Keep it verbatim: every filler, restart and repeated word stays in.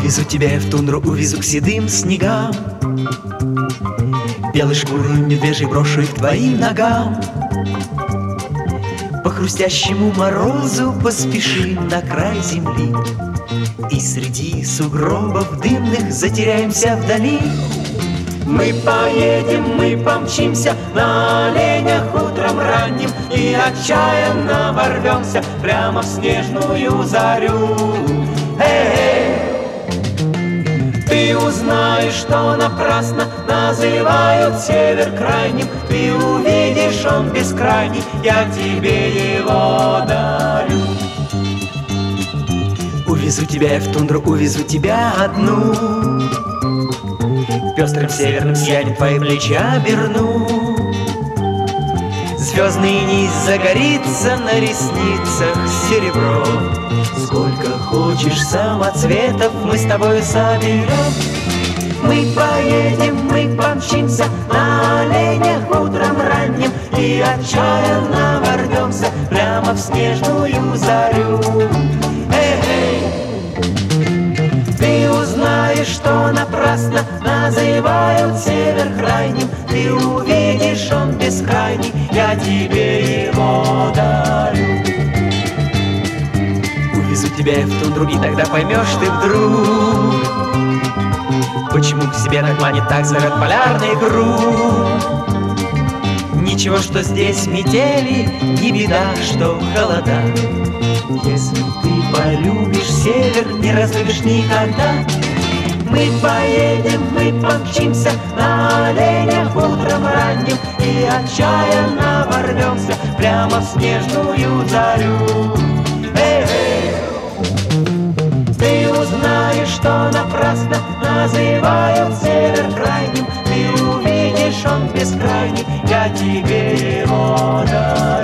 Увезу тебя я в тундру, увезу к седым снегам, белой шкурой медвежьей брошу их твоим ногам. По хрустящему морозу поспешим на край земли, и среди сугробов дымных затеряемся вдали. Мы поедем, мы помчимся на оленях утром ранним, и отчаянно ворвемся прямо в снежную зарю. Эй! Ты узнаешь, что напрасно называют север крайним. Ты увидишь, он бескрайний, я тебе его дарю. Увезу тебя я в тундру, увезу тебя одну, пестрым северным сиянием твои плечи оберну. Звездный низ загорится на ресницах серебро. Сколько хочешь самоцветов мы с тобой соберем. Мы поедем, мы помчимся на оленях утром ранним, и отчаянно ворвемся прямо в снежную зарю. Эй! Ты узнаешь, что напрасно называют север крайним. Ты увидишь, он бескрайний, я тебе его дарю. Увезу тебя я в тундру, и тогда поймешь ты вдруг, почему к себе так манит, так зовет полярный круг. Ничего, что здесь метели, не беда, что холода. Если ты полюбишь север, не разлюбишь никогда. Мы поедем, мы помчимся на оленях утром ранним, и отчаянно ворвемся прямо в снежную зарю. Эй, эй! Ты узнаешь, что напрасно называют север крайним. Ты увидишь, он бескрайний, я тебе его дарю.